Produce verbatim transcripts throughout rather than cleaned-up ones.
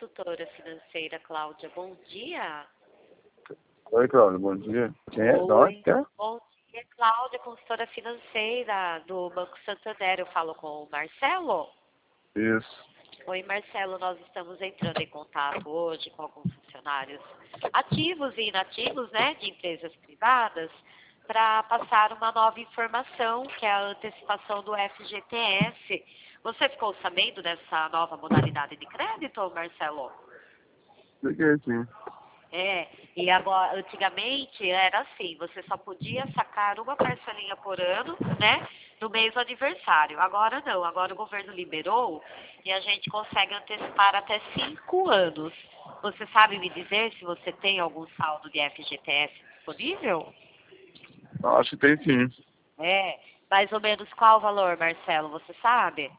consultora financeira Cláudia, bom dia. Oi, Cláudia, bom dia. Quem é? Da onde Oi, que é? bom dia, Cláudia, consultora financeira do Banco Santander. Eu falo com o Marcelo? Isso. Oi, Marcelo, nós estamos entrando em contato hoje com alguns funcionários ativos e inativos, né, de empresas privadas, para passar uma nova informação, que é a antecipação do F G T S. Você ficou sabendo dessa nova modalidade de crédito, Marcelo? Fiquei sim. É, e agora, antigamente era assim, você só podia sacar uma parcelinha por ano, né, no mês do aniversário. Agora não, agora o governo liberou e a gente consegue antecipar até cinco anos. Você sabe me dizer se você tem algum saldo de F G T S disponível? Acho que tem sim. É, mais ou menos qual o valor, Marcelo, você sabe?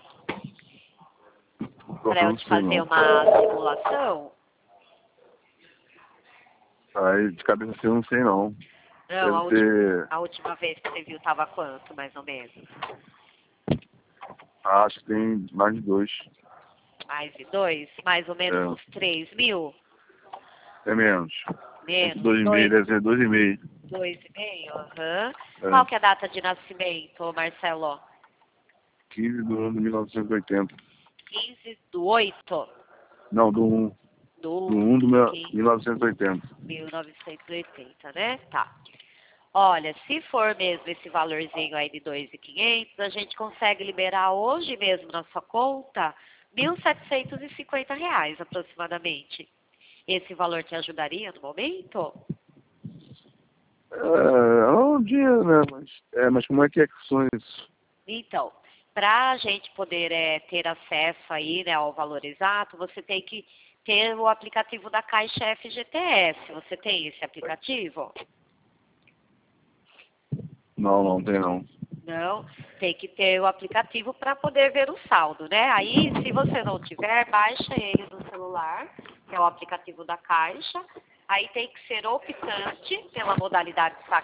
Para eu Não te sei fazer não. uma simulação? Aí de cabeça assim eu não sei não. Não, a Deve última, ter. a última vez que você viu estava quanto, mais ou menos? Acho que tem mais de dois. Mais de dois? Mais ou menos É, uns três mil? é menos. Entre Menos? dois e meio, Dois, deve ser dois e meio. dois e meio? Aham. Qual É. que é a data de nascimento, Marcelo? quinze do ano de mil novecentos e oitenta. quinze do oito Não, do um. Do do um do meu- quinze mil novecentos e oitenta. mil novecentos e oitenta, né? Tá. Olha, se for mesmo esse valorzinho aí de dois mil e quinhentos, a gente consegue liberar hoje mesmo na sua conta mil setecentos e cinquenta reais aproximadamente. Esse valor te ajudaria no momento? É, é um dia, né? Mas, é, mas como é que é que são isso? Então, para a gente poder é, ter acesso aí, né, ao valor exato, você tem que ter o aplicativo da Caixa F G T S. Você tem esse aplicativo? Não, não tem não. Não, tem que ter o aplicativo para poder ver o saldo, né? Aí, se você não tiver, baixa ele no celular, que é o aplicativo da Caixa. Aí tem que ser optante pela modalidade saque